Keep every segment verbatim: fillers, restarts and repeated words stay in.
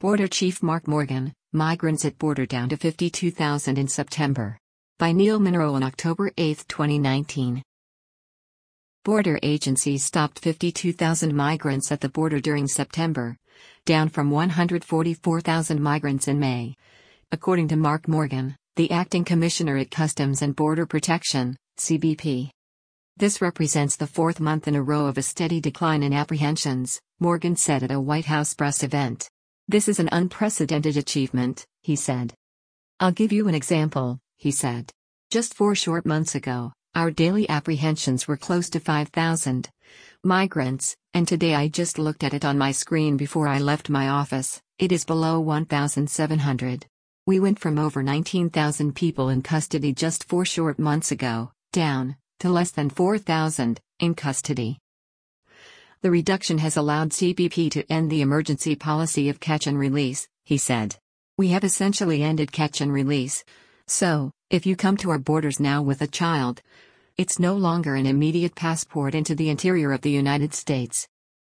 Border Chief Mark Morgan, Migrants at Border Down to fifty-two thousand in September. By Neil Munro on October eighth, twenty nineteen. Border agencies stopped fifty-two thousand migrants at the border during September, down from one hundred forty-four thousand migrants in May. According to Mark Morgan, the acting commissioner at Customs and Border Protection, C B P. This represents the fourth month in a row of a steady decline in apprehensions, Morgan said at a White House press event. This is an unprecedented achievement, he said. I'll give you an example, he said. Just four short months ago, our daily apprehensions were close to five thousand migrants, and today I just looked at it on my screen before I left my office, it is below one thousand seven hundred. We went from over nineteen thousand people in custody just four short months ago, down, to less than four thousand, in custody. The reduction has allowed C B P to end the emergency policy of catch and release, he said. We have essentially ended catch and release. So, if you come to our borders now with a child, it's no longer an immediate passport into the interior of the United States.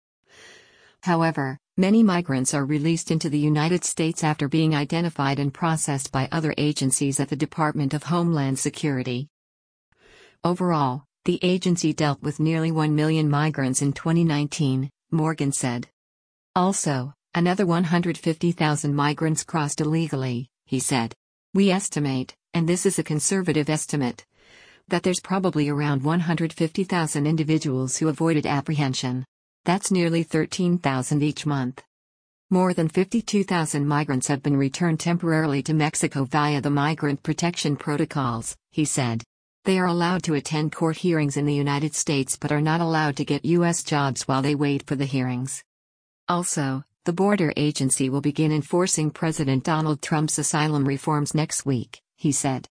However, many migrants are released into the United States after being identified and processed by other agencies at the Department of Homeland Security. Overall, the agency dealt with nearly one million migrants in twenty nineteen, Morgan said. Also, another one hundred fifty thousand migrants crossed illegally, he said. We estimate, and this is a conservative estimate, that there's probably around one hundred fifty thousand individuals who avoided apprehension. That's nearly thirteen thousand each month. More than fifty-two thousand migrants have been returned temporarily to Mexico via the migrant protection protocols, he said. They are allowed to attend court hearings in the United States but are not allowed to get U S jobs while they wait for the hearings. Also, the border agency will begin enforcing President Donald Trump's asylum reforms next week, he said.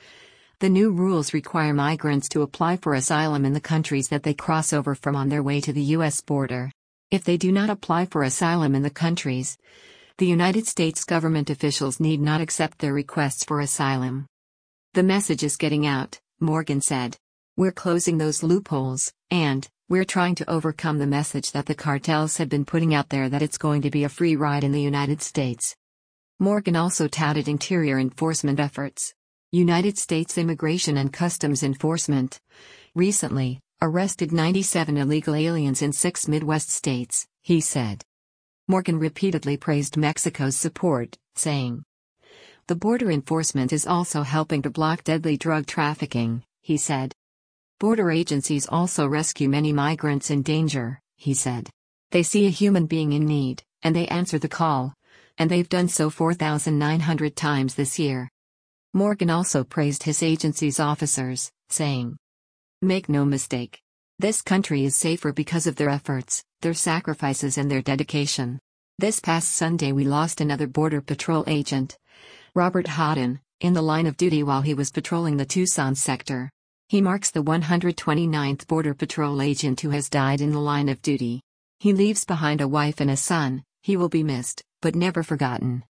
The new rules require migrants to apply for asylum in the countries that they cross over from on their way to the U S border. If they do not apply for asylum in the countries, the United States government officials need not accept their requests for asylum. The message is getting out, Morgan said. We're closing those loopholes, and we're trying to overcome the message that the cartels have been putting out there that it's going to be a free ride in the United States. Morgan also touted interior enforcement efforts. United States Immigration and Customs Enforcement recently arrested ninety-seven illegal aliens in six Midwest states, he said. Morgan repeatedly praised Mexico's support, saying, "The border enforcement is also helping to block deadly drug trafficking," he said. Border agencies also rescue many migrants in danger, he said. They see a human being in need, and they answer the call. And they've done so four thousand nine hundred times this year. Morgan also praised his agency's officers, saying, "Make no mistake. This country is safer because of their efforts, their sacrifices and their dedication. This past Sunday we lost another Border Patrol agent, Robert Houghton, in the line of duty while he was patrolling the Tucson sector. He marks the one hundred twenty-ninth Border Patrol agent who has died in the line of duty. He leaves behind a wife and a son. He will be missed, but never forgotten."